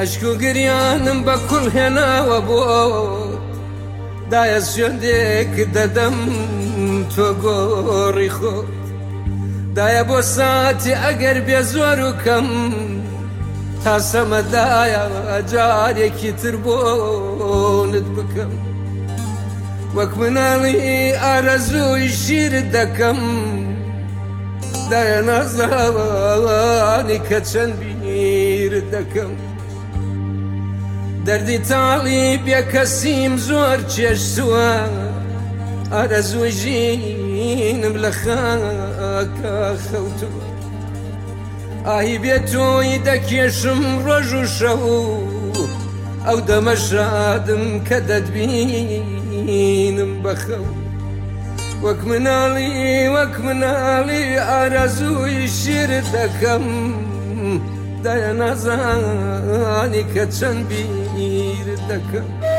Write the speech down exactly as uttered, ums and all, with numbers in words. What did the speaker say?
عشق و گریانم بە کوڵ هێناوە بۆ دایە سوێندێک دەدەم تۆ گۆڕی خۆت دایە بۆ ساتی ئەگەر بێ زۆر و کەم تا سەمەدایە جارێکی تر بۆنت بکەم وەک مناڵی ئارەزووی شیرت دەکەم دایە نازانی کە چەند بیرت دەکەم دەردی تاڵی بێکەسیم زۆر چێشتووە ئارەزووی ژینم لە خاکە خەوتووە ئاهی بێت تۆی دەکێشم ڕۆژ و شەو ئەو دەمە شادم کە دەتبینم بەخەو وەک مناڵی وەک مناڵی ئارەزووی شیرت دەکەم دایە نازانی کە چەند بیرت دەکەم